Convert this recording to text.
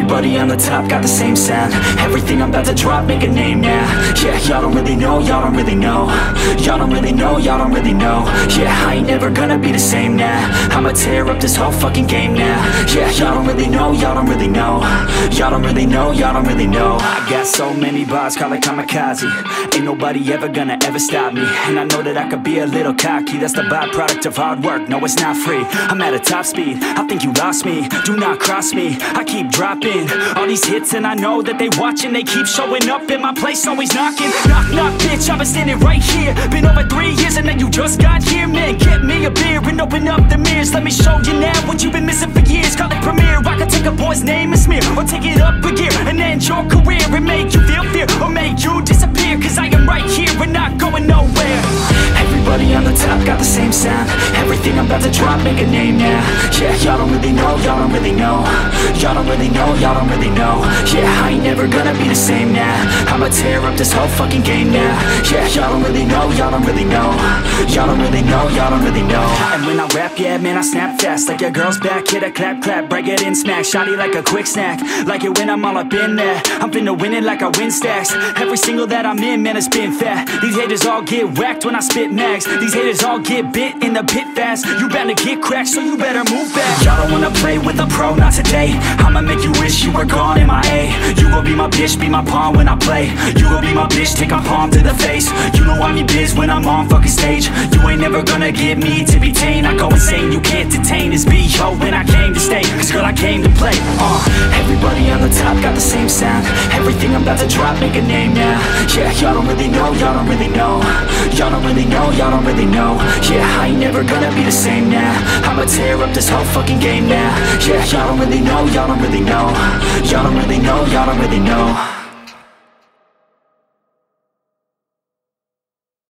Everybody on the top got the same sound. Everything I'm about to drop, make a name now. Yeah, y'all don't really know, y'all don't really know. Y'all don't really know, y'all don't really know. Yeah, I ain't never gonna be the same now. I'ma tear up this whole fucking game now. Yeah, y'all don't really know, y'all don't really know. Y'all don't really know, y'all don't really know. I got so many bars, call it kamikaze. Ain't nobody ever gonna ever stop me. And I know that I could be a little cocky. That's the byproduct of hard work, no it's not free. I'm at a top speed, I think you lost me. Do not cross me, I keep dropping all these hits and I know that they watching. They keep showing up in my place, always knocking. Knock, knock, bitch, I've been standing right here. Been over 3 years and then you just got here. Man, get me a beer and open up the mirrors. Let me show you now what you've been missing for years. Call it premiere, I can take a boy's name and smear, or take it up a gear and end your career and make you feel fear, or make you disappear. Cause I am right here and not going nowhere. Everybody on the top got the same sound. Everything I'm about to drop, make a name now. Yeah, y'all don't really know, y'all don't really know. Y'all don't really know, y'all don't really know. Yeah, I ain't never gonna be the same now. I'ma tear up this whole fucking game now. Yeah, y'all don't really know, y'all don't really know. Y'all don't really know, y'all don't really know. And when I rap, yeah, man, I snap fast. Like your girl's back, hit a clap, clap, break it in, smack. Shotty like a quick snack, like it when I'm all up in there. I'm finna win it like I win stacks. Every single that I'm in, man, it's been fat. These haters all get whacked when I spit mags. These haters all get bit in the pit fast. You better get cracked, so you better move back. Y'all don't wanna play with a pro, not today. I'ma make you wish you were gone in my A. You gon' be my bitch, be my pawn when I play. You gon' be my bitch, take my palm to the face. You know I'm your biz when I'm on fucking stage. You ain't never gonna get me to be tame. I go insane, you can't detain this B.O. when I came to stay. Cause girl, I came to play. Everybody on the top got the same sound. Everything I'm about to drop, make a name now. Yeah, y'all don't really know, y'all don't really know. Y'all don't really know, y'all don't really know. Yeah, I ain't never gonna be the same now. I'ma tear up this whole fucking game now. Yeah, y'all don't really know, y'all don't really know. Y'all don't really know, y'all don't really know.